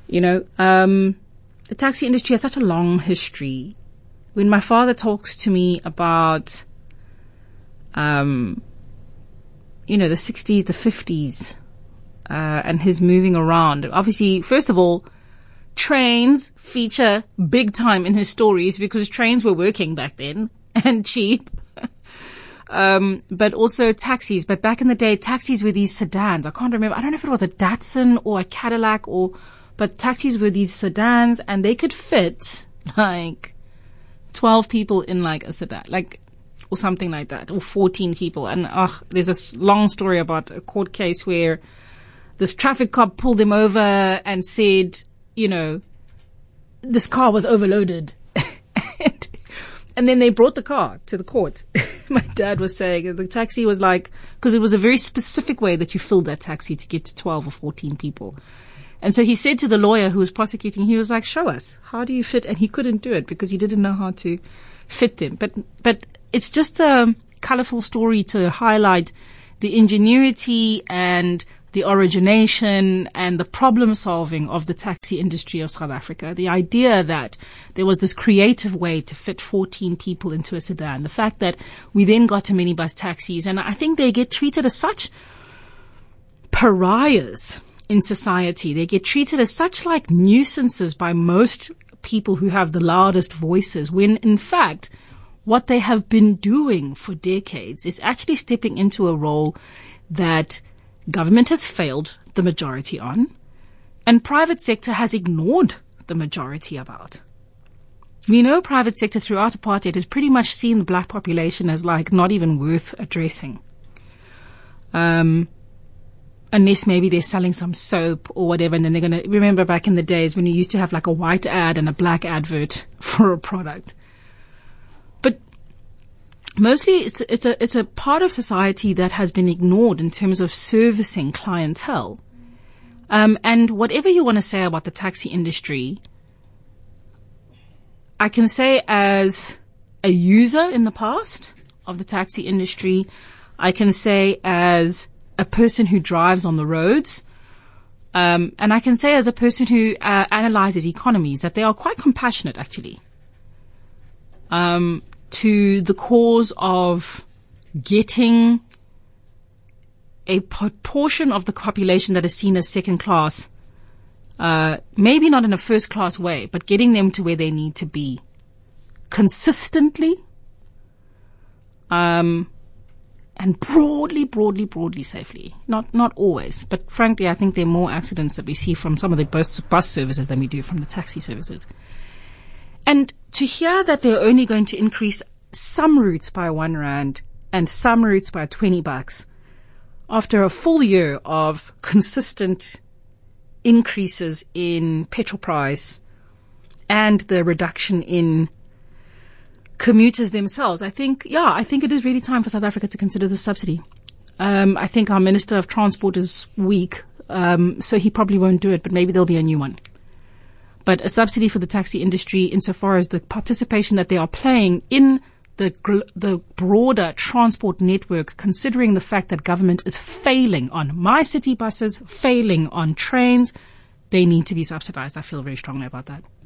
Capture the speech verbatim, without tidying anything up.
You know, um, the taxi industry has such a long history. When my father talks to me about, um, you know, the sixties, the fifties, uh, and his moving around, obviously, first of all, trains feature big time in his stories because trains were working back then and cheap. Um, but also taxis. But back in the day, taxis were these sedans. I can't remember. I don't know if it was a Datsun or a Cadillac or, but taxis were these sedans and they could fit like twelve people in like a sedan, like, or something like that, or fourteen people. And, ugh, there's a s- long story about a court case where this traffic cop pulled him over and said, you know, this car was overloaded. and, and then they brought the car to the court. My dad was saying the taxi was like, because it was a very specific way that you filled that taxi to get to twelve or fourteen people. And so he said to the lawyer who was prosecuting, he was like, show us, how do you fit? And he couldn't do it because he didn't know how to fit them. But, but it's just a colorful story to highlight the ingenuity and the origination and the problem solving of the taxi industry of South Africa. The idea that there was this creative way to fit fourteen people into a sedan. The fact that we then got to minibus taxis, and I think they get treated as such pariahs in society. They get treated as such like nuisances by most people who have the loudest voices, when in fact what they have been doing for decades is actually stepping into a role that government has failed the majority on, and private sector has ignored the majority about. We know private sector throughout apartheid has pretty much seen the black population as like not even worth addressing. Um, unless maybe they're selling some soap or whatever, and then they're going to remember back in the days when you used to have like a white ad and a black advert for a product. But mostly it's it's a it's a part of society that has been ignored in terms of servicing clientele. Um, and whatever you want to say about the taxi industry, I can say as a user in the past of the taxi industry, I can say as a person who drives on the roads, um, and I can say as a person who uh, analyzes economies that they are quite compassionate actually. Um, to the cause of getting a portion of the population that is seen as second class, uh, maybe not in a first class way, but getting them to where they need to be consistently, um, and broadly, broadly, broadly safely. Not, not always, but frankly, I think there are more accidents that we see from some of the bus, bus services than we do from the taxi services. And to hear that they're only going to increase some routes by one rand and some routes by twenty bucks after a full year of consistent increases in petrol price and the reduction in commuters themselves, I think, yeah, I think it is really time for South Africa to consider the subsidy. Um, I think our Minister of Transport is weak, um, so he probably won't do it, but maybe there'll be a new one. But a subsidy for the taxi industry, insofar as the participation that they are playing in the gl- the broader transport network, considering the fact that government is failing on my city buses, failing on trains, they need to be subsidized. I feel very strongly about that.